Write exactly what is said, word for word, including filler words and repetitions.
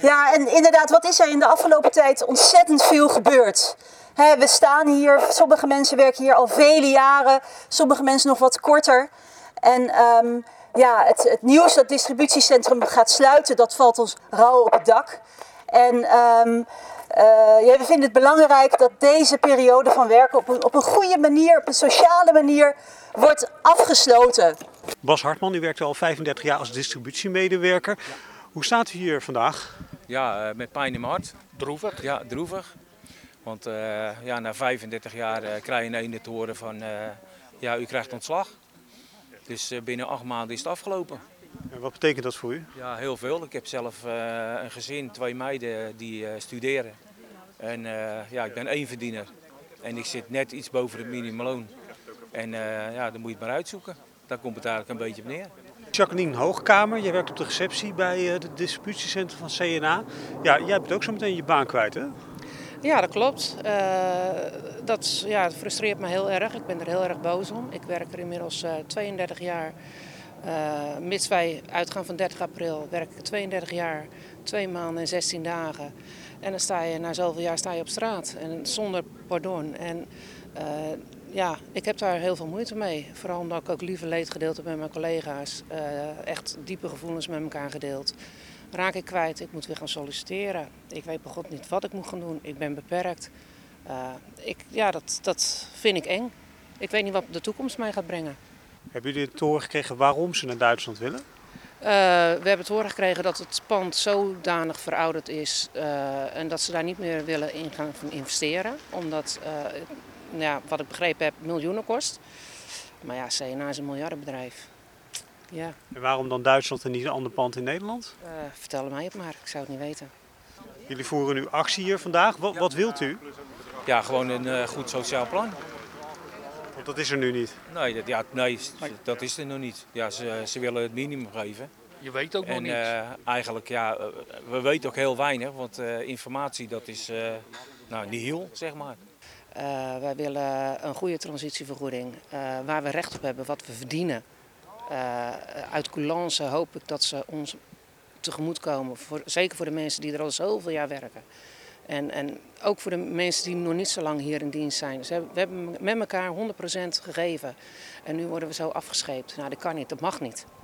Ja, en inderdaad, wat is er in de afgelopen tijd ontzettend veel gebeurd. He, we staan hier, sommige mensen werken hier al vele jaren, sommige mensen nog wat korter. En um, ja, het, het nieuws dat het distributiecentrum gaat sluiten, dat valt ons rauw op het dak. En um, uh, ja, we vinden het belangrijk dat deze periode van werken op een, op een goede manier, op een sociale manier, wordt afgesloten. Bas Hartman, u werkt al vijfendertig jaar als distributiemedewerker. Ja. Hoe staat u hier vandaag? Ja, uh, met pijn in mijn hart. Droevig? Ja, droevig. Want uh, ja, na vijfendertig jaar uh, krijg je ineens te horen van, uh, ja, u krijgt ontslag. Dus uh, binnen acht maanden is het afgelopen. En wat betekent dat voor u? Ja, heel veel. Ik heb zelf uh, een gezin, twee meiden die uh, studeren. En uh, ja, ik ben éénverdiener. En ik zit net iets boven het minimumloon. En uh, ja, dan moet je het maar uitzoeken. Daar komt het eigenlijk een beetje op neer. Jacqueline Hoogkamer, jij werkt op de receptie bij het distributiecentrum van C N A. Ja, jij bent ook zo meteen je baan kwijt, hè? Ja, dat klopt. Uh, dat, ja, dat frustreert me heel erg. Ik ben er heel erg boos om. Ik werk er inmiddels uh, tweeëndertig jaar. Uh, mits wij uitgaan van dertig april, werk ik tweeëndertig jaar, twee maanden en zestien dagen. En dan sta je na zoveel jaar sta je op straat en zonder pardon. En uh, ja, ik heb daar heel veel moeite mee. Vooral omdat ik ook liever leed gedeeld heb met mijn collega's. Uh, echt diepe gevoelens met elkaar gedeeld. Raak ik kwijt, ik moet weer gaan solliciteren. Ik weet bij God niet wat ik moet gaan doen. Ik ben beperkt. Uh, ik, ja, dat, dat vind ik eng. Ik weet niet wat de toekomst mij gaat brengen. Hebben jullie te horen gekregen waarom ze naar Duitsland willen? Uh, we hebben te horen gekregen dat het pand zodanig verouderd is uh, en dat ze daar niet meer willen in gaan investeren. Omdat, uh, ja, wat ik begrepen heb, miljoenen kost. Maar ja, C N A is een miljardenbedrijf. Ja. En waarom dan Duitsland en niet een ander pand in Nederland? Uh, vertel mij het maar, ik zou het niet weten. Jullie voeren nu actie hier vandaag. Wat, wat wilt u? Ja, gewoon een uh, goed sociaal plan. Want dat is er nu niet. Nee, dat, ja, nee, dat is er nog niet. Ja, ze, ze willen het minimum geven. Je weet ook nog en, niet. Uh, eigenlijk, ja, uh, we weten ook heel weinig, want uh, informatie dat is uh, nou, nihil, zeg maar. Uh, wij willen een goede transitievergoeding, uh, waar we recht op hebben, wat we verdienen. Uh, uit coulance hoop ik dat ze ons tegemoetkomen, voor, zeker voor de mensen die er al zoveel jaar werken. En, en ook voor de mensen die nog niet zo lang hier in dienst zijn. Dus we hebben met elkaar honderd procent gegeven en nu worden we zo afgescheept. Nou, dat kan niet, dat mag niet.